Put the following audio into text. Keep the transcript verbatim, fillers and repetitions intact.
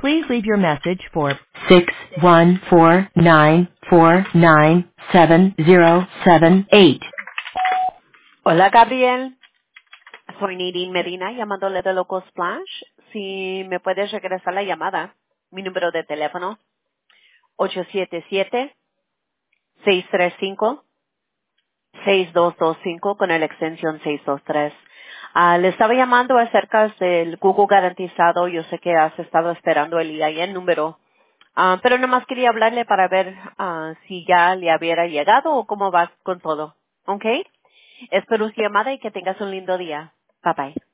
Please leave your message for six one four nine four nine seven zero seven eight. Hola, Gabriel. Soy Nadine Medina, llamándole de Loco Splash. Si me puedes regresar la llamada, mi número de teléfono, ocho siete siete, seis tres cinco, seis dos dos cinco con la extensión seiscientos veintitrés. Ah, le estaba llamando acerca del Google garantizado. Yo sé que has estado esperando el I A N número, ah, pero nomás quería hablarle para ver ah, si ya le hubiera llegado o cómo vas con todo. ¿Ok? Espero su llamada y que tengas un lindo día. Bye bye.